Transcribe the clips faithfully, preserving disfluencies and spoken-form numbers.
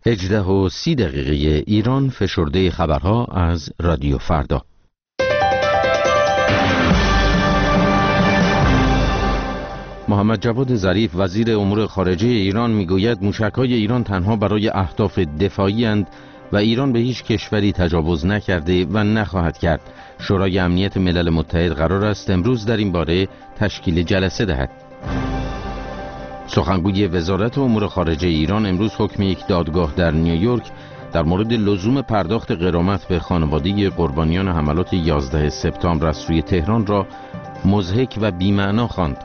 هجده و سی دقیقه ایران، فشرده خبرها از رادیو فردا. محمد جواد ظریف وزیر امور خارجه ایران میگوید موشک‌های ایران تنها برای اهداف دفاعی اند و ایران به هیچ کشوری تجاوز نکرده و نخواهد کرد. شورای امنیت ملل متحد قرار است امروز در این باره تشکیل جلسه دهد. سخنگوی وزارت امور خارجه ایران امروز حکم یک دادگاه در نیویورک در مورد لزوم پرداخت غرامت به خانواده قربانیان حملات یازده سپتامبر از سوی تهران را مضحک و بی‌معنا خواند.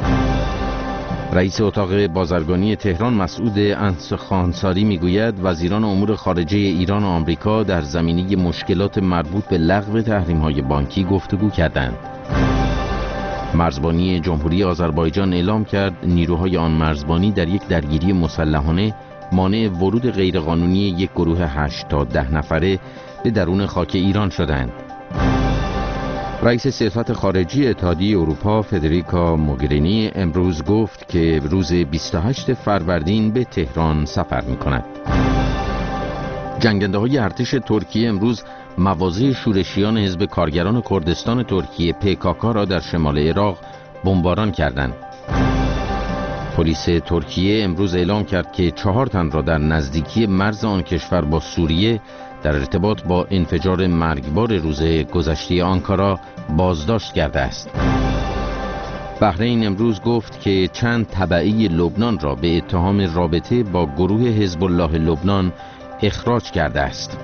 رئیس اتاق بازرگانی تهران مسعود انس خانساری میگوید وزیران امور خارجه ایران و آمریکا در زمینه مشکلات مربوط به لغو تحریم‌های بانکی گفتگو کردند. مرزبانی جمهوری آذربایجان اعلام کرد نیروهای آن مرزبانی در یک درگیری مسلحانه مانع ورود غیرقانونی یک گروه هشت تا ده نفره به درون خاک ایران شدند. رئیس سیاست خارجی اتحادیه اروپا فدریکا موگرینی امروز گفت که روز بیست و هشتم فروردین به تهران سفر می‌کند. جنگنده‌های ارتش ترکیه امروز مواضع شورشیان حزب کارگران کردستان ترکیه پی کی کی را در شمال عراق بمباران کردند. پلیس ترکیه امروز اعلام کرد که چهار تن را در نزدیکی مرز آن کشور با سوریه در ارتباط با انفجار مرگبار روز گذشته آنکارا بازداشت کرده است. بحرین امروز گفت که چند تبعی لبنان را به اتهام رابطه با گروه حزب الله لبنان اخراج کرده است.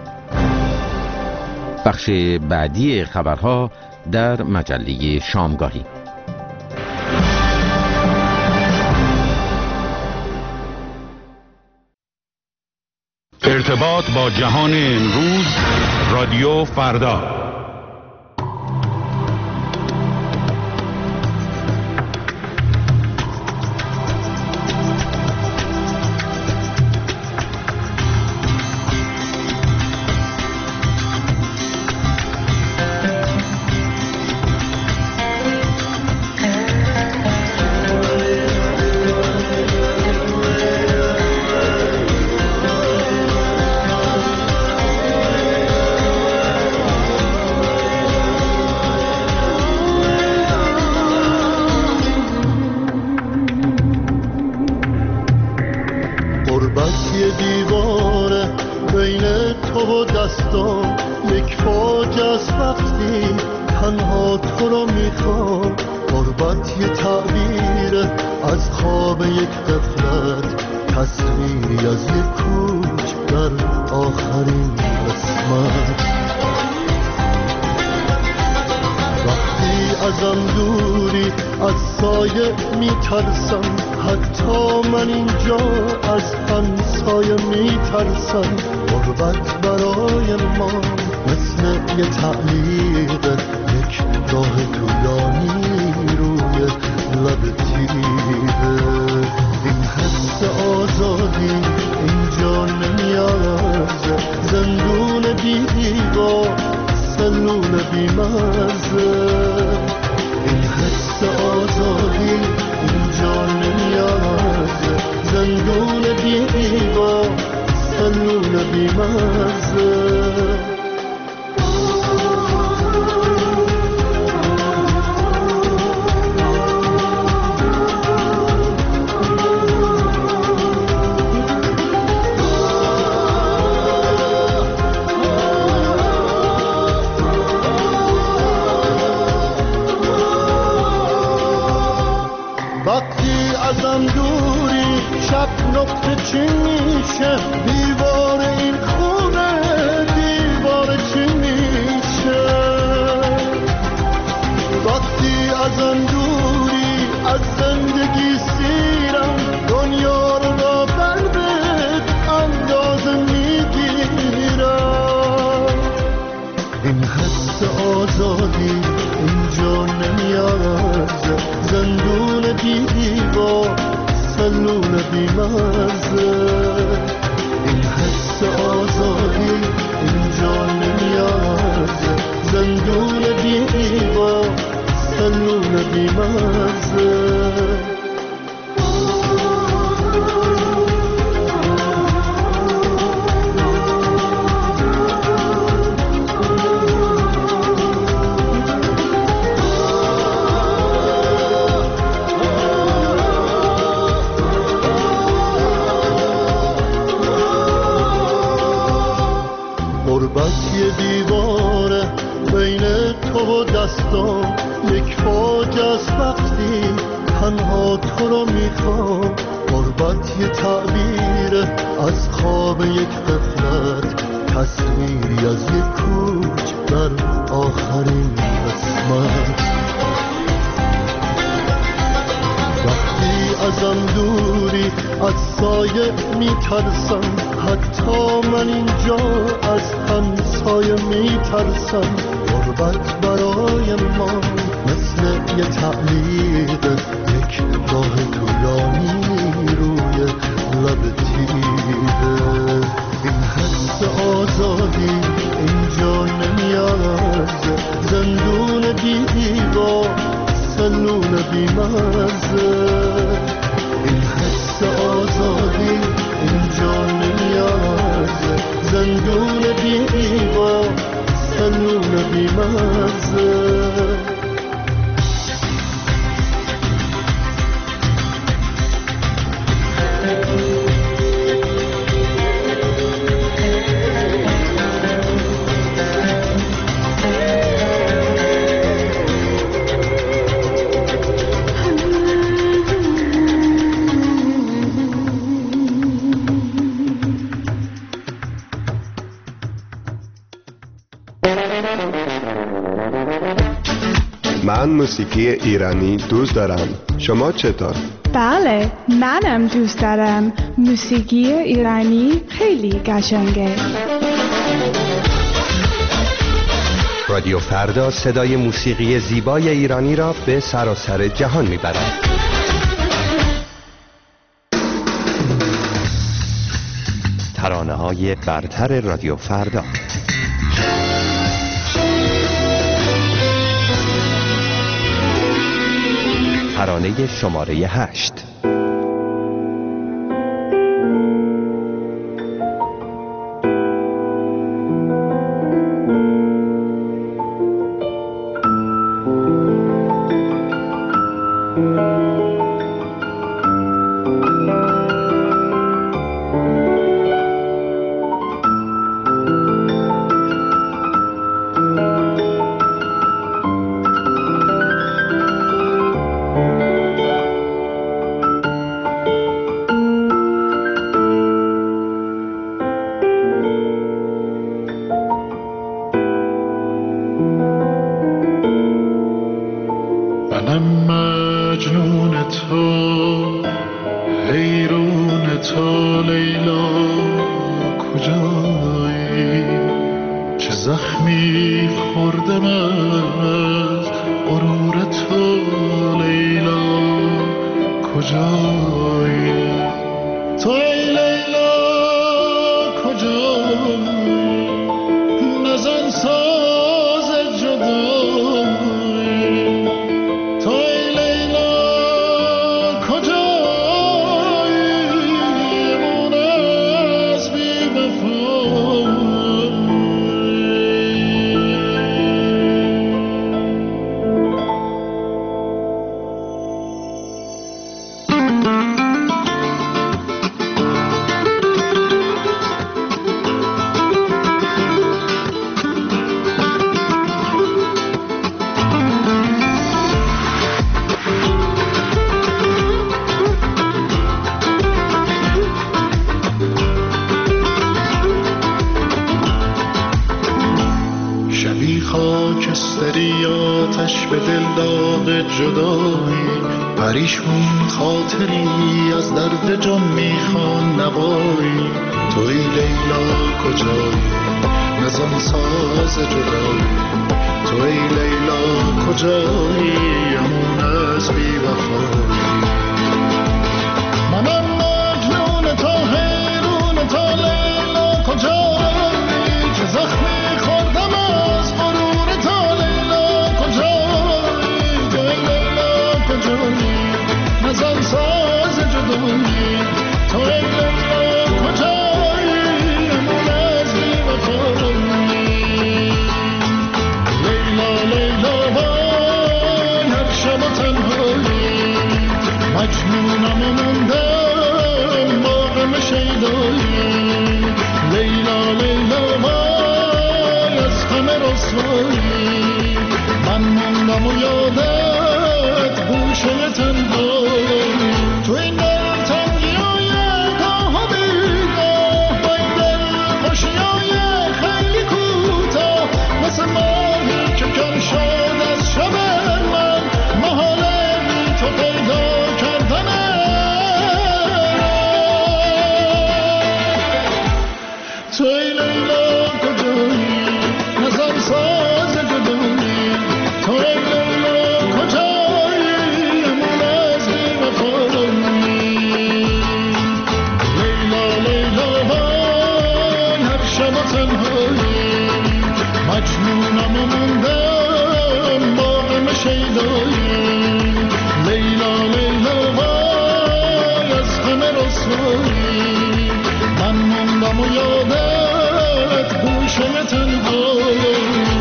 بخش بعدی خبرها در مجله شامگاهی. ارتباط با جهان امروز، رادیو فردا. غربت برای ما مثل یه تعلیق، یک راه طولانی روی لب تیغه. این حس آزادی اینجا نمیارزه، زندون بی دیوار، سلول بی مرزه. این حس آزادی اینجا نمیارزه، زندون بی دیوار، سلول بی مرزه. وقتی ازم دوری شب نقطه چی میشه، دیوار این خونه دیوار چی میشه. وقتی ازم دوری از زندگی سیرم، دنیا رو با قلبت اندازه میگیرم. این حس آزادی اینجا نمیارزه، زندون بی دیوار، سلول بی مرزه. این حس آزادی اینجا نمیارزه، زندون بی دیوار، سلول بی مرزه. دیواره بین تو و دستام یک فوج از وقتی تنها تو رو میخوام. غربت یه تعبیره از خواب یک غفلت، تصویری از یک کوچ در آخرین قسمت. وقتی ازم دوری از سایه میترسم، حتی من اینجا از همسایه میترسم. غربت برای ما مثل یه تعلیق، یک راه طولانی روی لب تیره. این حس آزادی اینجا نمیارزه، زندون بی دیوار، سلول بی مرزه. این حس آزادی اینجا نمیارزه، زندون بی دیوار، سلول بی مرزه. من موسیقی ایرانی دوست دارم. شما چطور؟ بله، منم دوست دارم. موسیقی ایرانی خیلی قشنگه. رادیو فردا صدای موسیقی زیبای ایرانی را به سراسر جهان میبرد. ترانه‌های برتر رادیو فردا. ترانه شماره هشت. خاکستری آتش به دل داغ جدایی، پریشون خاطری از درد جان میخوان نوایی. توی لیلا کجایی نزن ساز جدایی، توی لیلا کجایی امون از بی وفایی. منم مجنون تا حیرون تا لیلا کجایی، چه زخمی خوردم از غرور تا لیلا کجایی. توی لیلا کجایی نزن ساز جدایی، توی لیلا کجایی امون از بی وفایی. لیلا لیلا وای هر شب تنهایی، رسوایی من موندم و یادت گوشه تنهایی تو این دل تنگی های گاه بیگاه با این دل خوشی های خیلی کوتاه مثل ماهی که کم شد از شب من محاله بی تو پیدا کردنه توی لیلا کجایی نظر ساز جدایی توی لیلا کجایی امون از بی وفایی لیلا لیلا وای هر شب تنهایی مجنونم و موندم با غم شیدایی لیلا لیلا وای از غم رسوایی من موندم و یادت گوشه تنهایی.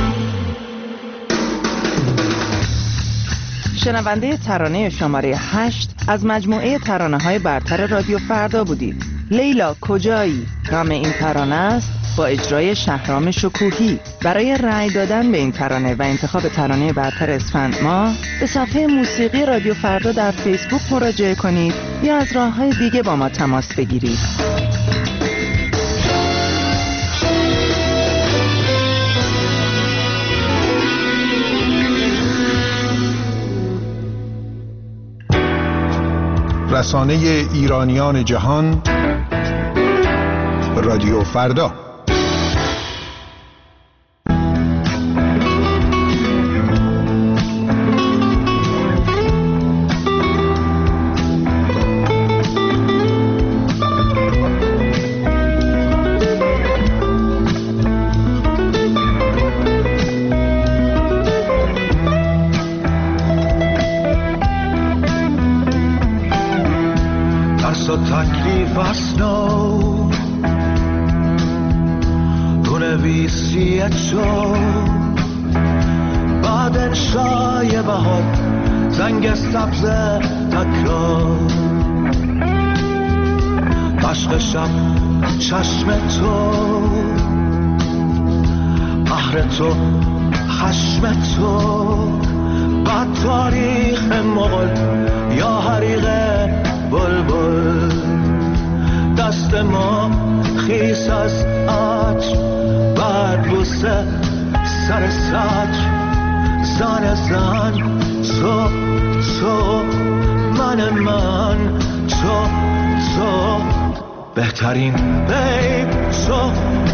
شنونده ترانه شماره هشت از مجموعه ترانه‌های برتر رادیو فردا بودید. لیلا کجایی نام این ترانه است با اجرای شهرام شکوهی. برای رأی دادن به این ترانه و انتخاب ترانه برتر اسفند ماه به صفحه موسیقی رادیو فردا در فیسبوک مراجعه کنید یا از راه‌های دیگه با ما تماس بگیرید. رسانه ایرانیان جهان رادیو فردا. تکلیف اسنو بنویسی چو بعد انشای بهار زنگ سبز تکرار عشق شب چشم تو قهر تو خشم تو بعد تاریخ مغل یا حریق بلبل دست ما خیس از عطر بعد بوسه سر سطر زن زن تو تو من من تو تو بهترین بیب تو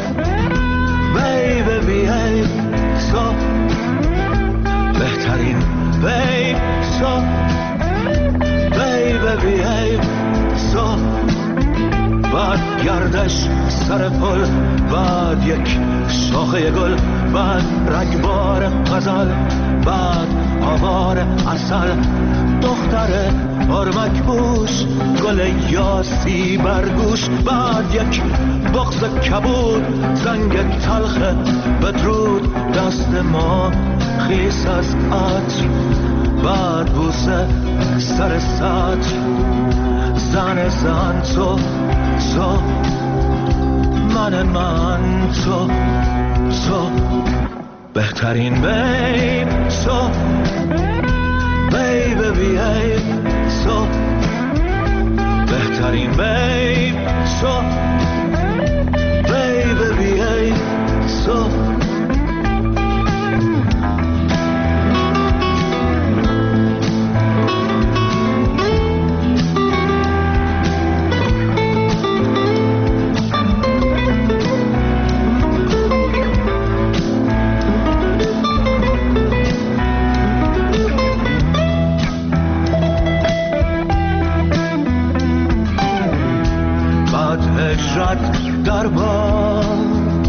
بیب بیب تو بهترین بیب تو بیب بیب تو بعد گردش سر پل بعد یک شاخه گل بعد رگبار غزل بعد آوار عسل دختر آرمک بوش گل یاسی برگوش بعد یک بغض کبود زنگ تلخ بدرود دست ما خیس از عطر بعد بوسه سر سطر زن زن تو تو من من تو تو بهترین بیب تو بیب بیب تو بهترین بیب تو بیب بیب تو در باد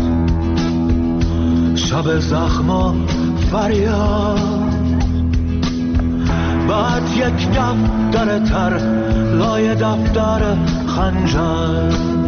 شب زخما فریاد بعد یک دفتر تر لای دفتر خنجر